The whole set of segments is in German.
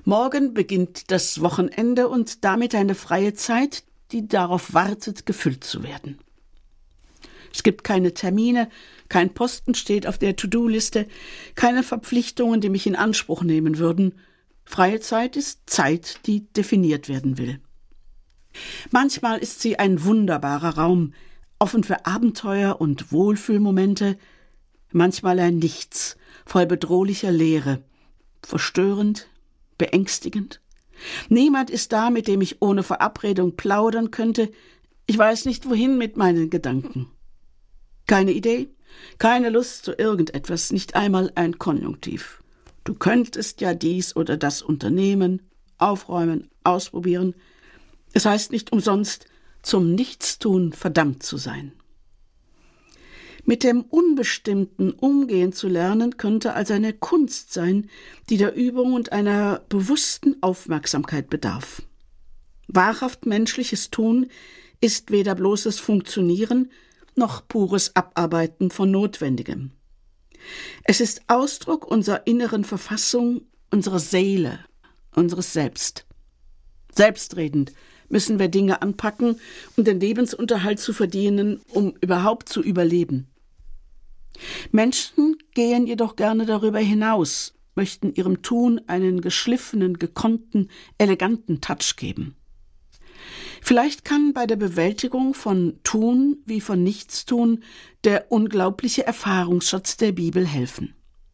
Morgen beginnt das Wochenende und damit eine freie Zeit, die darauf wartet, gefüllt zu werden. Es gibt keine Termine, kein Posten steht auf der To-Do-Liste, keine Verpflichtungen, die mich in Anspruch nehmen würden. Freie Zeit ist Zeit, die definiert werden will. Manchmal ist sie ein wunderbarer Raum, offen für Abenteuer und Wohlfühlmomente, manchmal ein Nichts, voll bedrohlicher Leere, verstörend, beängstigend. Niemand ist da, mit dem ich ohne Verabredung plaudern könnte. Ich weiß nicht, wohin mit meinen Gedanken. Keine Idee, keine Lust zu irgendetwas, nicht einmal ein Konjunktiv. Du könntest ja dies oder das unternehmen, aufräumen, ausprobieren. Es heißt nicht umsonst, zum Nichtstun verdammt zu sein. Mit dem Unbestimmten umgehen zu lernen, könnte also eine Kunst sein, die der Übung und einer bewussten Aufmerksamkeit bedarf. Wahrhaft menschliches Tun ist weder bloßes Funktionieren noch pures Abarbeiten von Notwendigem. Es ist Ausdruck unserer inneren Verfassung, unserer Seele, unseres Selbst. Selbstredend müssen wir Dinge anpacken, um den Lebensunterhalt zu verdienen, um überhaupt zu überleben. Menschen gehen jedoch gerne darüber hinaus, möchten ihrem Tun einen geschliffenen, gekonnten, eleganten Touch geben. Vielleicht kann bei der Bewältigung von Tun wie von Nichtstun der unglaubliche Erfahrungsschatz der Bibel helfen.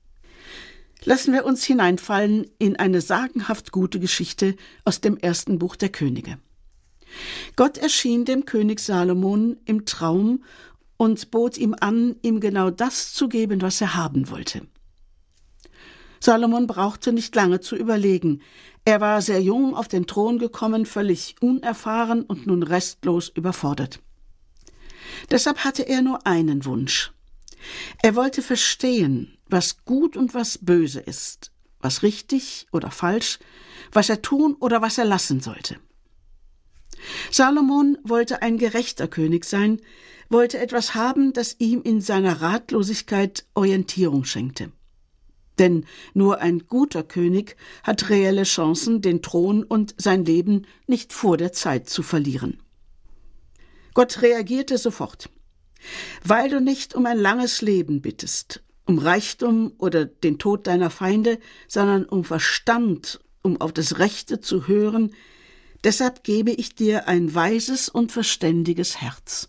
Lassen wir uns hineinfallen in eine sagenhaft gute Geschichte aus dem 1. Buch der Könige. Gott erschien dem König Salomon im Traum und bot ihm an, ihm genau das zu geben, was er haben wollte. Salomon brauchte nicht lange zu überlegen. Er war sehr jung auf den Thron gekommen, völlig unerfahren und nun restlos überfordert. Deshalb hatte er nur einen Wunsch. Er wollte verstehen, was gut und was böse ist, was richtig oder falsch, was er tun oder was er lassen sollte. Salomon wollte ein gerechter König sein, wollte etwas haben, das ihm in seiner Ratlosigkeit Orientierung schenkte. Denn nur ein guter König hat reelle Chancen, den Thron und sein Leben nicht vor der Zeit zu verlieren. Gott reagierte sofort. Weil du nicht um ein langes Leben bittest, um Reichtum oder den Tod deiner Feinde, sondern um Verstand, um auf das Rechte zu hören, deshalb gebe ich dir ein weises und verständiges Herz.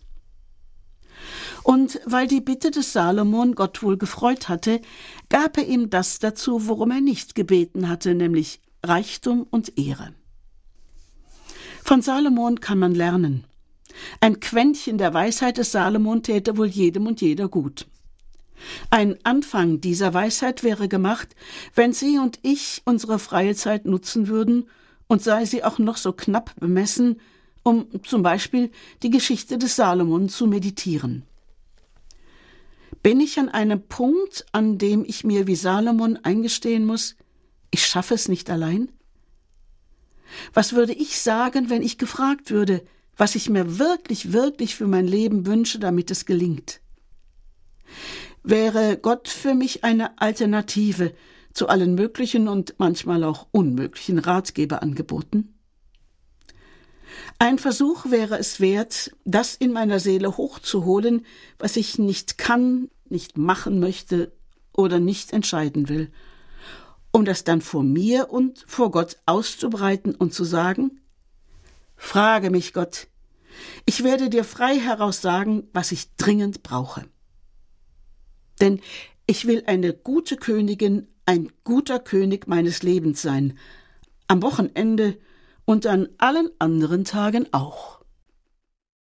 Und weil die Bitte des Salomon Gott wohl gefreut hatte, gab er ihm das dazu, worum er nicht gebeten hatte, nämlich Reichtum und Ehre. Von Salomon kann man lernen. Ein Quäntchen der Weisheit des Salomon täte wohl jedem und jeder gut. Ein Anfang dieser Weisheit wäre gemacht, wenn Sie und ich unsere freie Zeit nutzen würden, und sei sie auch noch so knapp bemessen, um zum Beispiel die Geschichte des Salomon zu meditieren. Bin ich an einem Punkt, an dem ich mir wie Salomon eingestehen muss, ich schaffe es nicht allein? Was würde ich sagen, wenn ich gefragt würde, was ich mir wirklich, wirklich für mein Leben wünsche, damit es gelingt? Wäre Gott für mich eine Alternative zu allen möglichen und manchmal auch unmöglichen Ratgeberangeboten? Ein Versuch wäre es wert, das in meiner Seele hochzuholen, was ich nicht kann, nicht machen möchte oder nicht entscheiden will, um das dann vor mir und vor Gott auszubreiten und zu sagen: Frage mich, Gott, ich werde dir frei heraus sagen, was ich dringend brauche. Denn ich will eine gute Königin, ein guter König meines Lebens sein, am Wochenende und an allen anderen Tagen auch.